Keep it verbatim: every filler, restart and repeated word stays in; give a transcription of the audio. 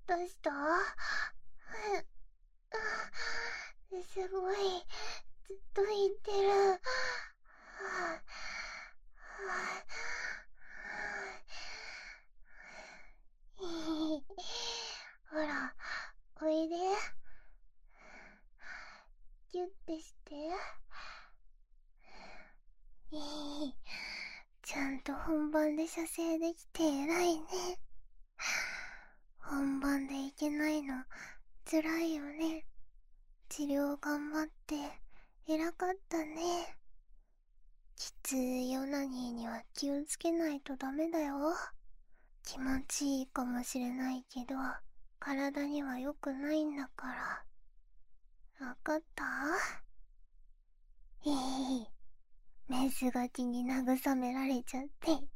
どうした？すごい、ずっと言ってる。ほら、おいで。ギュッてして。ちゃんと本番で射精できて偉いね。本番でいけないの辛いよね。治療頑張って偉かったね。きついオナニーには気をつけないとダメだよ。気持ちいいかもしれないけど体には良くないんだから。わかった？へへへ。メスガキに慰められちゃって